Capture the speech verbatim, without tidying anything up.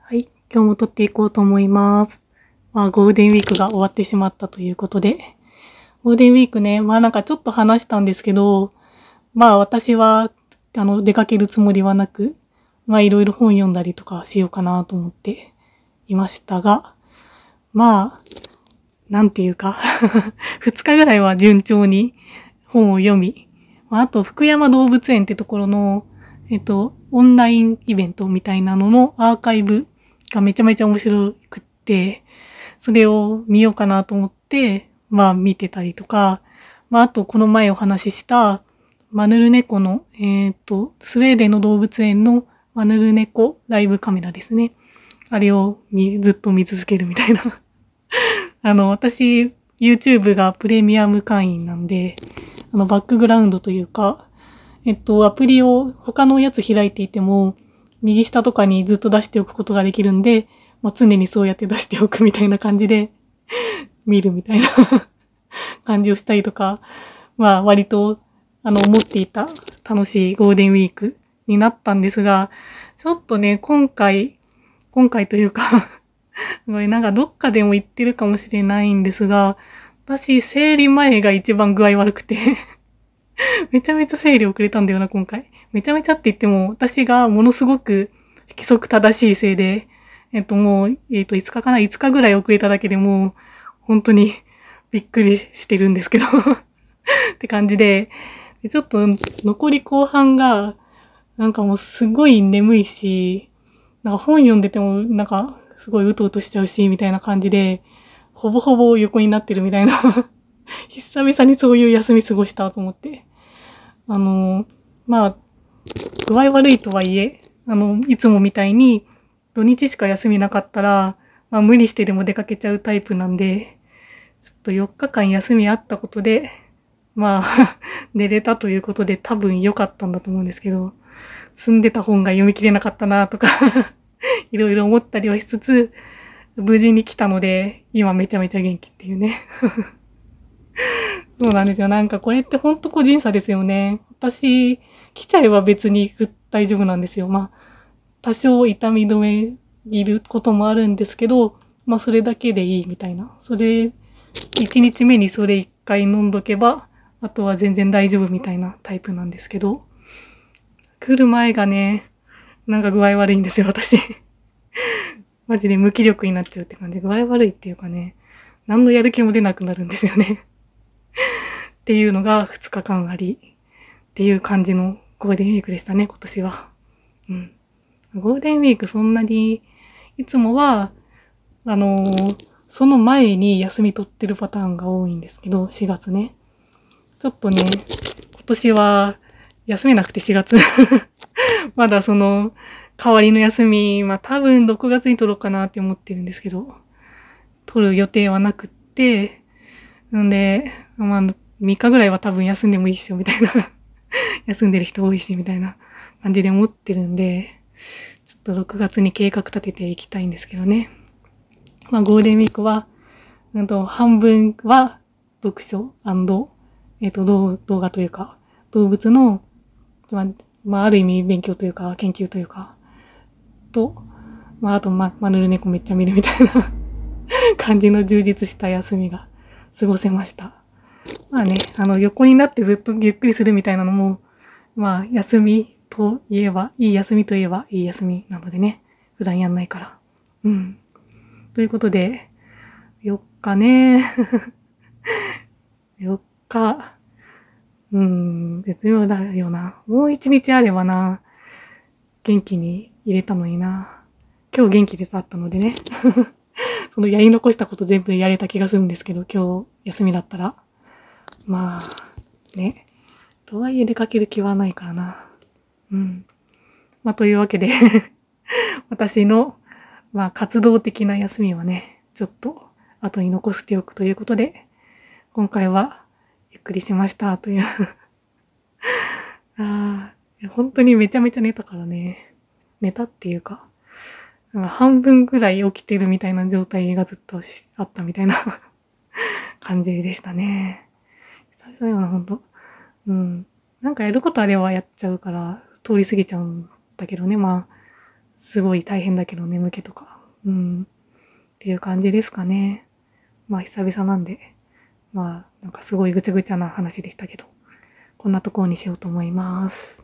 はい、今日も撮っていこうと思います。まあ、ゴールデンウィークが終わってしまったということで。ゴールデンウィークね、まあなんかちょっと話したんですけど、まあ私は、あの、出かけるつもりはなく、まあいろいろ本読んだりとかしようかなと思っていましたが、まあ、なんていうか、二日ぐらいは順調に本を読み、あと福山動物園ってところの、えっと、オンラインイベントみたいなののアーカイブがめちゃめちゃ面白くって、それを見ようかなと思って、まあ見てたりとか、まああとこの前お話ししたマヌルネコの、えっと、スウェーデンの動物園のマヌルネコライブカメラですね。あれを見ずっと見続けるみたいな。あの、私、YouTube がプレミアム会員なんで、あの、バックグラウンドというか、えっと、アプリを他のやつ開いていても、右下とかにずっと出しておくことができるんで、まあ、常にそうやって出しておくみたいな感じで、見るみたいな感じをしたりとか、まあ、割と、あの、思っていた楽しいゴールデンウィークになったんですが、ちょっとね、今回、今回というかこれなんかどっかでも言ってるかもしれないんですが、私、生理前が一番具合悪くてめちゃめちゃ生理遅れたんだよな、今回。めちゃめちゃって言っても、私がものすごく規則正しいせいで、えっともう、えっといつかかな ?いつ 日ぐらい遅れただけでもう、本当にびっくりしてるんですけどって感じで、ちょっと残り後半が、なんかもうすごい眠いし、なんか本読んでてもなんかすごいうとうとしちゃうし、みたいな感じで、ほぼほぼ横になってるみたいな久々にそういう休み過ごしたと思って。あの、まあ、具合悪いとはいえ、あの、いつもみたいに土日しか休みなかったら、まあ無理してでも出かけちゃうタイプなんで、ちょっとよっかかん休みあったことで、まあ、寝れたということで多分良かったんだと思うんですけど、積んでた本が読み切れなかったなとかいろいろ思ったりはしつつ、無事に来たので、今めちゃめちゃ元気っていうねそうなんですよ。なんかこれってほんと個人差ですよね。私、来ちゃえば別に大丈夫なんですよ。まあ、多少痛み止めいることもあるんですけど、まあそれだけでいいみたいな。それ、一日目にそれ一回飲んどけば、あとは全然大丈夫みたいなタイプなんですけど、来る前がね、なんか具合悪いんですよ、私。マジで無気力になっちゃうって感じ。具合悪いっていうかね、何のやる気も出なくなるんですよね。っていうのがふつかかんあり、っていう感じのゴールデンウィークでしたね、今年は。うん。ゴールデンウィークそんなに、いつもは、あのー、その前に休み取ってるパターンが多いんですけど、しがつね。ちょっとね、今年は休めなくてしがつ。まだその、代わりの休み、まあ多分ろくがつに取ろうかなって思ってるんですけど、取る予定はなくって、なんで、まあ、みっかぐらいは多分休んでもいいっしょ、みたいな。休んでる人多いし、みたいな感じで思ってるんで、ちょっとろくがつに計画立てていきたいんですけどね。まあ、ゴールデンウィークは、なんと半分は読書えっと、動画というか、動物の、まあ、まあ、ある意味勉強というか、研究というか、と、まあ、あと、ま、マヌルネコめっちゃ見るみたいな感じの充実した休みが過ごせました。まあね、あの、横になってずっとゆっくりするみたいなのも、まあ、休みといえば、いい休みといえばいい休みなのでね、普段やんないから。うん。ということで、よっかね。よっか。うーん、絶妙だよな。もう一日あればな、元気に入れたのにな。今日元気であったのでね。そのやり残したこと全部やれた気がするんですけど、今日休みだったら。まあ、ね。とはいえ出かける気はないからな。うん。まあ、というわけで私の、まあ、活動的な休みはね、ちょっと後に残しておくということで、今回はゆっくりしましたというああ、本当にめちゃめちゃ寝たからね。寝たっていうか、なんか半分ぐらい起きてるみたいな状態がずっとあったみたいな感じでしたね。久々よな、ほんと。うん。なんかやることあればやっちゃうから、通り過ぎちゃうんだけどね。まあ、 すごい大変だけど眠気とか。うん。っていう感じですかね。まあ久々なんで。まあなんかすごいぐちゃぐちゃな話でしたけど。こんなところにしようと思います。